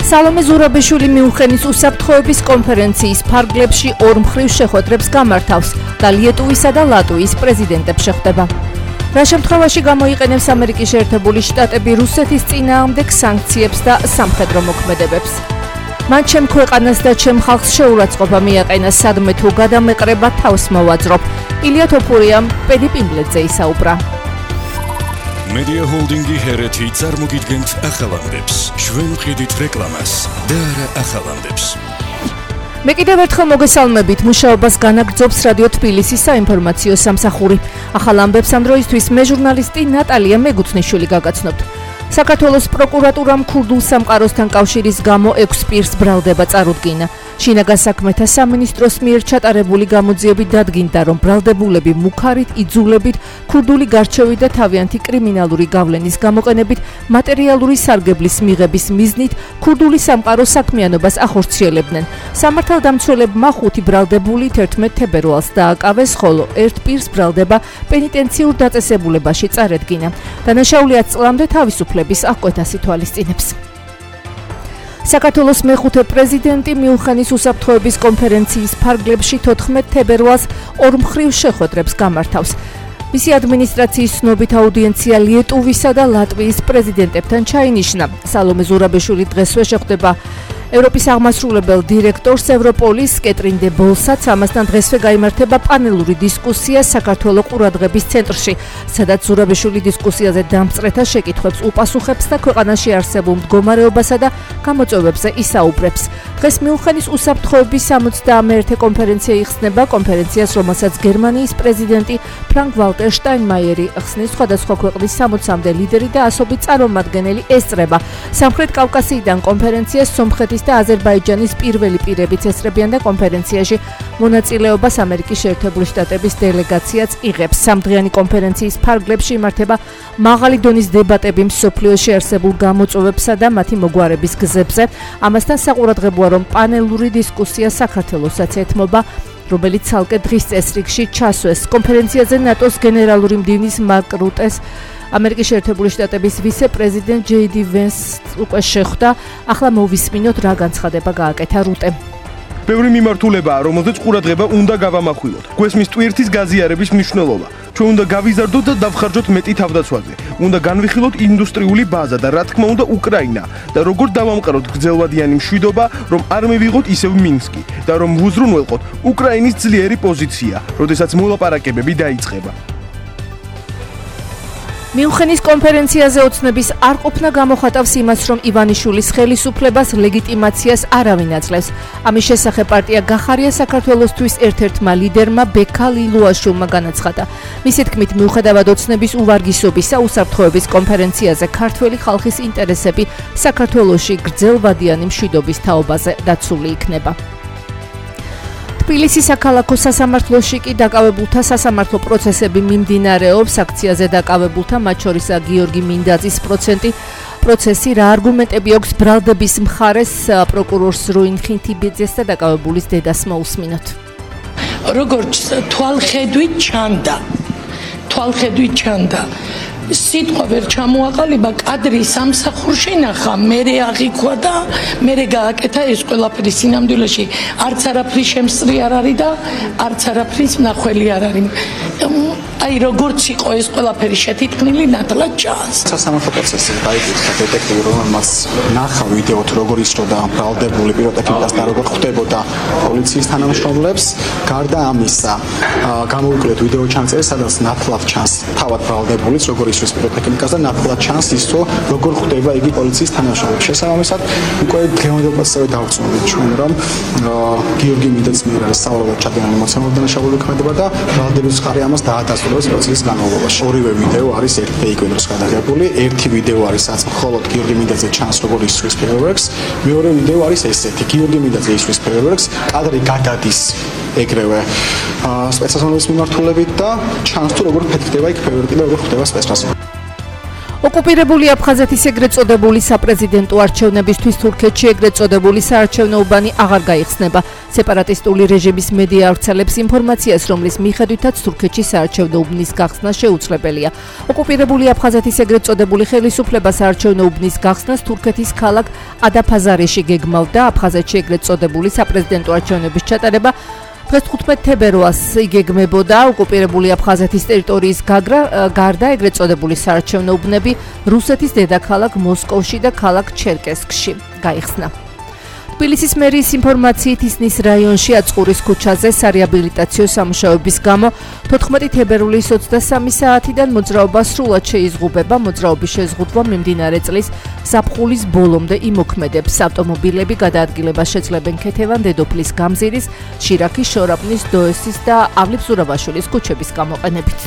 სალომე ზურაბიშვილი მიუნხენის უსაფრთხოების კონფერენციის ფარგლებში ორმხრივ შეხვედრებს გამართავს და ლიეტუვისა და ლატვიის პრეზიდენტებს შეხვდება. რა შემთხვევაში გამოიყენებს ამერიკის შეერთებული შტატები რუსეთის წინააღმდეგ სანქციებს და სამხედრო მოქმედებებს. მან ჩემ ქვეყანას და ჩემ ხალხს შეურაცხყოფა მიაყენა სადმე თუ გადამეყრება თავს მოვაძრობ. ილია თოფურიამ პედიპინგლეძე ისაუბრა. Media Holding-ი ჰერეთი წარმოგიდგენთ ახალამდებს. ჩვენ ვყიდით რეკლამას და არა ახალამდებს. მე კიდევ ერთხელ მოგესალმებით, მუშაობას განაგრძობს რადიო თბილისის საინფორმაციო სამსახური. ახალ ამბებს ამ დროისთვის მე ჟურნალისტი ნატალია მეგუთნიშვილი გაგაცნობთ. საქართველოს პროკურატურამ ქურდულ სამყაროსთან კავშირის გამო 6 პირს ბრალდება წარუდგინა. შინაგან საქმეთა სამინისტროს მიერ ჩატარებული გამოძიებით დადგინდა, რომ ბრალდებულები მუქარით, იძულებით, ქურდული გარჩევით და თავიანთი კრიმინალური გავლენის გამოყენებით მატერიალური სარგებლის მიღების მიზნით ქურდული სამყაროს საქმიანობას ახორციელებდნენ. სამართალდამცველებმა 5 ბრალდებული 11 თებერვალს დააკავეს, ხოლო 1 პირს ბრალდება პენიტენციურ დაწესებულებაში წარედგინა. დანაშაული 10 წლამდე თავისუფლების აღკვეთას ითვალისწინებს. საქართველოს მეხუთე პრეზიდენტი მიუნხენის უსაფრთხოების კონფერენციის ფარგლებში 14 თებერვალს ორმხრივ შეხვედრებს გამართავს. მისი ადმინისტრაციის ცნობით აუდიენცია ლიეტუვისა და ლატვიის პრეზიდენტებთან ჩაინიშნა. სალომე ზურაბიშვილი დღესვე შეხვდება ევროპის აღმასრულებელ დირექტორს ევროპოლის კეტრინ დე ბოლსაც. ამასთან დღესვე გაიმართება პანელური დისკუსია საქართველოს ყურადღების ცენტრში, სადაც ზურაბიშვილი დისკუსიაზე დამწყრეთა შეკითხვებს უპასუხებს და ქვეყანაში არსებულ მდგომარეობასა და გამოწვევებზე ისაუბრებს. დღეს მიუნხენის უსაფრთხოების 61 კონფერენცია იხსნება, კონფერენციას, რომელსაც გერმანიის პრეზიდენტი ფრანკ ვალტერ შტაინმაიერი ხსნის, სხვადასხვა ქვეყნის 60-მდე ლიდერი და ასობით წარმომადგენელი ესწრება. სამხრეთ კავკასიიდან კონფერენციას სომხეთის და აზერბაიჯანის პირველი პირებიც ესწრებიან და კონფერენციაში მონაწილეობას ამერიკის შეერთებული შტატების დელეგაციაც იღებს. სამდღიანი კონფერენციის ფარგლებში იმართება მაღალი დონის დებატები მსოფლიოში არსებულ გამოწვევებსა და მათი მოგვარების გზებზე. ამასთან საყურადღებოა, რომ პანელური დისკუსია საქართველოსაც ეთმობა, რომელიც ცალკე დღის წესრიგში ჩასვეს. კონფერენციაზე ნატოს გენერალური მდივნის მარკ რუტეს ამერიკის შეერთებული შტატების ვიცე-პრეზიდენტ ჯეი-დი ვენს უკვე შეხვდა. ახლა მოვისმინოთ, რა განცხადება გააკეთა რუტემ. ბევრი მიმართულებაა, რომელზეც ყურადღება უნდა გავამახვილოთ. გვესმის ტვირთის გაზიარების მნიშვნელობა. ჩვენ უნდა გავიზარდოთ და დავხარჯოთ მეტი თავდაცვაზე. უნდა განვიხილოთ ინდუსტრიული ბაზა და რა თქმა უნდა უკრაინა და როგორ დავამყაროთ გრძელვადიანი მშვიდობა, რომ არ მივიღოთ ისევ მინსკი და რომ ვუზრუნველყოთ უკრაინის ძლიერი პოზიცია, როდესაც მოლაპარაკებები დაიწყება. მიუნხენის კონფერენციაზე ოცნების არ ყოფნა გამოხატავს იმას, რომ ივანიშვილის ხელისუფლებას ლეგიტიმაციას არავინ აძლევს. ამის შესახებ პარტია გახარია საქართველოსთვის ერთ-ერთმა ლიდერმა ბექა ლილუაშვილმა განაცხადა. მისი თქმით, მიუხედავად ოცნების უვარგისობისა, უსაფრთხოების კონფერენციაზე ქართველი ხალხის ინტერესები საქართველოში გრძელვადიანი მშვიდობის თაობაზე დაცული იქნება. თბილისის საქალაქო სასამართლოში კი დაკავებულთა სასამართლო პროცესები მიმდინარეობს. აქციაზე დაკავებულთა, მათ შორისაა გიორგი მინდაძის პროცესი, რა არგუმენტები აქვს ბრალდების მხარეს, პროკურორს როინ ხინთიბიძეს და დაკავებულის დედას მოусმინოთ. როგორც თვალხედვით ჩანდა სიტყვა ვერ ჩამოაყალიბა, კადრი სამსახურში ნახა, მერე აღიქვა და მერე გააკეთა ეს ყველაფერი. სინამდვილეში არც არაფრის შემსწრი არ არის და არც არაფრის მნახველი არ არის. აი როგორც იყო ეს ყველაფერი შეთითქმული, ნათლად ჩანს. სასამართლო პროცესი დაიკითხა დეტექტივი, რომელმაც ნახა ვიდეოთ, როგორ ისროდა ბრალდებული პიროტექნიკას და როგორ ხვდებოდა პოლიციის თანამშრომლებს. გარდა ამისა, გამოვიკვლიეთ ვიდეო ჩანაწერი, სადაც ნათლად ჩანს თავად ბრალდებულიც, როგორ ისროს პიროტექნიკას და ნათლად ჩანს ის, როგორ ხვდება იგი პოლიციის თანამშრომლებს. შესაბამისად, უკვე დღევანდელწესწორედ დავწუნდით ჩვენ, რომ გიორგი მინდაძის მიერ არის სავალალოდ ჩადენილი ემოციონალური დანაშაული მოქმედება და ბრალდების მხარე ამას დაადასტურებს პროცესის განმავლობაში. ორივე ვიდეო არის ერთ ფეიქ ვიდეოს გადაღებული. ერთი ვიდეო არის რაც მხოლოდ გიორგი მინდაძე ჩანს, როგორ ისრვის ფეერვერკს. მეორე ვიდეო არის ესეთი, გიორგი მინდაძე ისრვის ფეერვერკს, კადრი გადადის ეგრევე სპეცსაზღვრების მიმართულებით და ჩანს თუ როგორ ფეთქდება იქ ფეერვერკი და როგორ ხდება სპეცსაზღვრები. ოკუპირებული აფხაზეთის ეგრეთ წოდებული საპრეზიდენტო არჩევნებისთვის თურქეთში ეგრეთ წოდებული საარჩევნო უბანი აღარ გაიხსნება. სეპარატისტული რეჟიმის მედია ავრცელებს ინფორმაციას, რომლის მიხედვითაც თურქეთში საარჩევნო უბნის გახსნა შეუძლებელია. ოკუპირებული აფხაზეთის ეგრეთ წოდებული ხელისუფლება საარჩევნო უბნის გახსნას თურქეთის ქალაქ ადაფაზარეში გეგმავდა. აფხაზეთში ეგრეთ წოდებული საპრეზიდენტო არჩევნების ჩატარება დღეს 15 თებერვალს იგეგმებოდა. ოკუპირებული აფხაზეთის ტერიტორიის გარდა ეგრეთ წოდებული საარჩევნო უბნები რუსეთის დედაქალაქ მოსკოვში და ქალაქ ჩერკესკში გაიხსნა. თბილისის მერიის ინფორმაციით ისნის რაიონში აწყურის ქუჩაზე სარეაბილიტაციო სამუშაოების გამო 14 თებერვლის 23 საათიდან მოძრაობა სრულად შეიზღუდება. მოძრაობის შეზღუდვა მიმდინარე წლის ზაფხულის ბოლომდე იმოქმედებს. ავტომობილები გადაადგილებას შეძლებენ ქეთევან დედოფლის გამზირის, შირაქის, შორაპნის, დოესის და ავლებს ზურაბაშვილის ქუჩების გამოყენებით.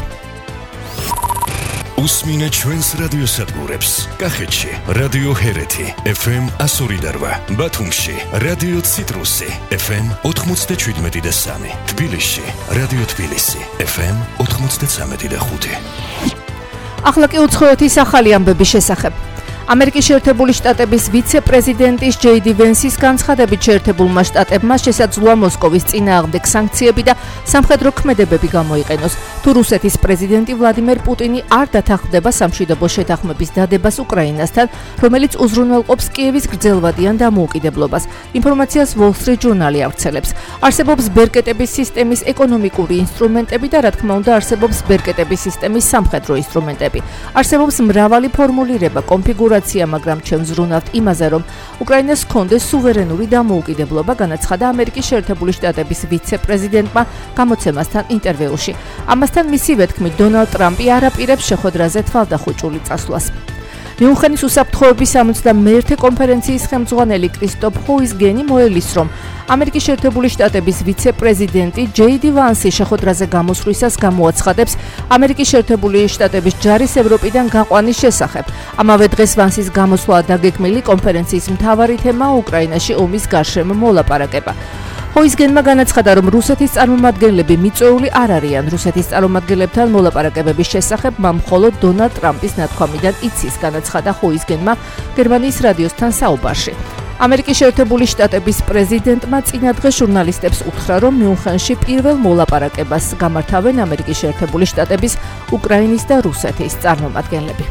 უსმინე ჩვენს რადიოსადგურებს. კახეთში რადიო ჰერეთი FM 102.8, ბათუმში რადიო ციტრუსი FM 97.3, თბილისში რადიო თბილისი FM 93.5. ახლა კი უცხოეთის ახალი ამბების შესახებ. ამერიკის შეერთებული შტატების ვიცე-პრეზიდენტის ჯეიდი ვენსის განცხადებით შეერთებულმა შტატებმა შესაძლოა მოსკოვის წინააღმდეგ სანქციები და სამხედრო ქმედებები გამოიყენოს, თუ რუსეთის პრეზიდენტი ვლადიმერ პუტინი არ დათანხმდება სამშვიდობო შეთანხმების დადებას უკრაინასთან, რომელიც უზრუნველყოფს კიევის გრძელვადიან დამოუკიდებლობას. ინფორმაციას Wall Street Journal ავრცელებს. არსებობს ბერკეტების სისტემის ეკონომიკური ინსტრუმენტები და რა თქმა უნდა არსებობს ბერკეტების სისტემის სამხედრო ინსტრუმენტები. არსებობს მრავალი ფორმულირება, კონფიგურაცია, მაგრამ ჩვენ ვზრუნავთ იმაზე, რომ უკრაინას ჰქონდეს სუვერენური დამოუკიდებლობა, განაცხადა ამერიკის შეერთებული შტატების ვიცე-პრეზიდენტმა გამოცემასთან ინტერვიუში. ამასთან მისივე თქმით, დონალდ ტრამპი არ აპირებს შეხვედრაზე თვალდახუჭული წასვლას. მიუნხენის უსაფრთხოების 71-ე კონფერენციის ხელმძღვანელი კრისტოფ ჰოიზგენი მოელის, რომ ამერიკის შეერთებული შტატების ვიცე-პრეზიდენტი ჯეიდი ვანსი შეხვედრაზე გამოსვლისას გამოაცხადებს ამერიკის შეერთებული შტატების ჯარის ევროპიდან გაყვანის შესახებ. ამავე დღეს ვანსის გამოსვლა დაგეგმილი კონფერენციის მთავარი თემა უკრაინაში ომის გარშემო მოლაპარაკება. ჰოიზგენმა განაცხადა, რომ რუსეთის წარმომადგენლები მიწვეული არ არიან. რუსეთის წარმომადგენლებთან მოლაპარაკებების შესახებ მან მხოლოდ დონალდ ტრამპის ნათქვამიდან იცის, განაცხადა ჰოიზგენმა გერმანიის რადიოსთან საუბარში. ამერიკის შეერთებული შტატების პრეზიდენტმა წინა დღეს ჟურნალისტებს უთხრა, რომ მიუნხენში პირველ მოლაპარაკებას გამართავენ ამერიკის შეერთებული შტატების, უკრაინის და რუსეთის წარმომადგენლები.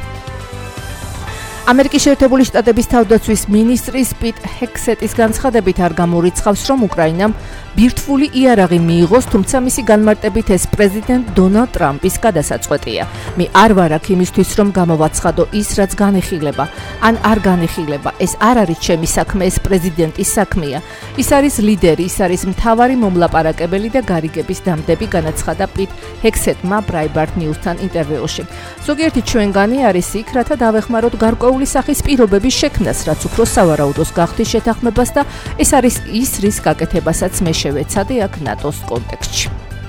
ამერიკის შეერთებული შტატების თავდაცვის მინისტრის პიტ ჰექსეტის განცხადებით არ გამორიცხავს, რომ უკრაინამ ბირთვული იარაღი მიიღოს, თუმცა მისი განმარტებით ეს პრეზიდენტ დონალდ ტრამპის გადასაწყვეტია. მე არ ვარ აქ იმისთვის, რომ გამოვაცხადო ის, რაც განეხილება, ან არ განეხილება. ეს არ არის ჩემი საქმე, ეს პრეზიდენტის საქმეა. ის არის ლიდერი, ის არის მთავარი მომლაპარაკებელი და გარიგების დამდები, განაცხადა პიტ ჰექსეტმა Breitbart News-თან ინტერვიუში. ზოგიერთი ჩვენგანი არის იქ, რათა დავეხმაროთ გარკვეული სახის პირობების შექმნას, რაც უფრო სავარაუდოს გახდის შეთანხმებას და ეს არის ის, რის გაკეთებასაც მე შევეცადე აქ ნატოს კონტექსტში.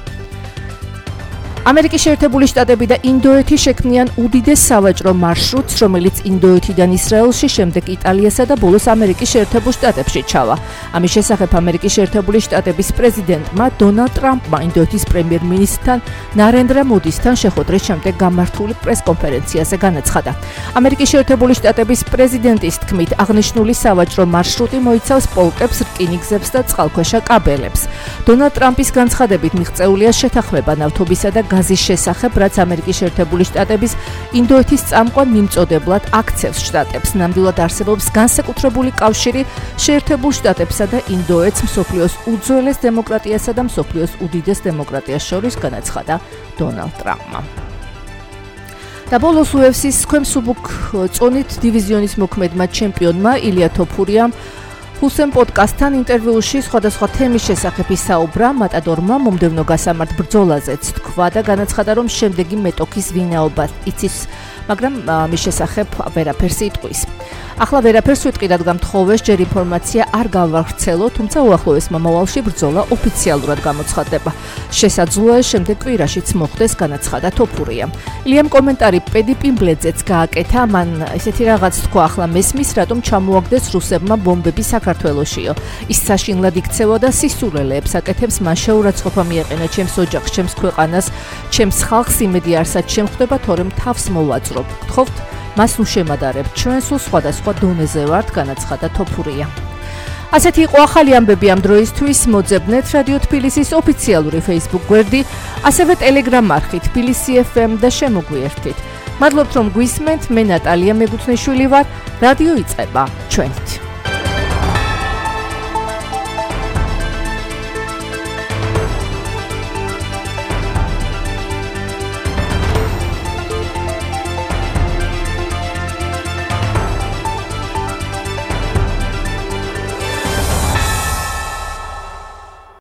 ამერიკის შეერთებული შტატები და ინდოეთი შექმნიან უდიდეს სავაჭრო მარშრუტს, რომელიც ინდოეთიდან ისრაელში, შემდეგ იტალიასა და ბოლოს ამერიკის შეერთებულ შტატებში ჩავა. ამის შესახებ ამერიკის შეერთებული შტატების პრეზიდენტმა დონალდ ტრამპმა ინდოეთის პრემიერ-მინისტრთან ნარენდრა მოდისთან შეხვედრის შემდეგ გამართული პრესკონფერენციაზე განაცხადა. ამერიკის შეერთებული შტატების პრეზიდენტის თქმით, აღნიშნული სავაჭრო მარშრუტი მოიცავს პოლკებს, რკინიგზებს და წყალქვეშა კაბელებს. დონალდ ტრამპის განცხადებით მიღწეულია შეთანხმება ნავთობისა და გაზის შესახებ, რაც ამერიკის შეერთებული შტატების ინდოეთის წამყვან მიმწოდებლად აქცევს შტატებს. ნამდვილად არსებობს განსაკუთრებული კავშირი შეერთებულ შტატებსა და ინდოეთს მსოფლიოს უძველეს დემოკრატიასა და მსოფლიოს უდიდეს დემოკრატიას შორის, განაცხადა დონალდ ტრამპმა. და ბოლოს UFC-ს ქვემსუბუქ წონით დივიზიონის მოქმედმა ჩემპიონმა ილია თოფურიამ ჰუსენ პოდკასტთან ინტერვიუში სხვადასხვა თემის შესახებ ისაუბრა. მატადორმა მომდევნო გასამართ ბრძოლაზეც თქვა და განაცხადა, რომ შემდეგი მეტოქის ვინაობა იცის, მაგრამ მის შესახებ ვერაფერს იტყვის. ახლა ვერაფერს ვიტყვი, რადგან თხოვეს, ჯერ ინფორმაცია არ გავავრცელო, თუმცა უახლოეს მომავალში ბრძოლა ოფიციალურად გამოცხადდება. შესაძლოა შემდეგ კვირაშიც მოხდეს, განაცხადა თოფურიამ. ილიამ კომენტარი პედი პიმბლეძეც გააკეთა, მან ესეთი რაღაც თქვა, ახლა მესმის, რატომ ჩამოაგდეს რუსებმა ბომბები საქართველოშიო. ის საშინლად იქცევა და სისულელეებს აკეთებს, მან შეურაცხყოფა მიეყენა ჩემს ოჯახს, ჩემს ქვეყანას, ჩემს ხალხს, იმედი არსად შემხვდება, თორემ თავს მოვაწყობ. გთხოვთ მას უშემადარებთ ჩვენ სულ სხვადასხვა დონეზე ვართ, განაცხადა თოფურია. ასეთი იყო ახალი ამბები ამ დროისთვის. მოძებნეთ რადიო თბილისის ოფიციალური Facebook გვერდი, ასევე Telegram არხი თბილისი FM და შემოგვიერთდით. მადლობთ რომ გვისმენთ, მე ნატალია მეგუთნიშვილი ვარ, რადიო იწყება ჩვენით.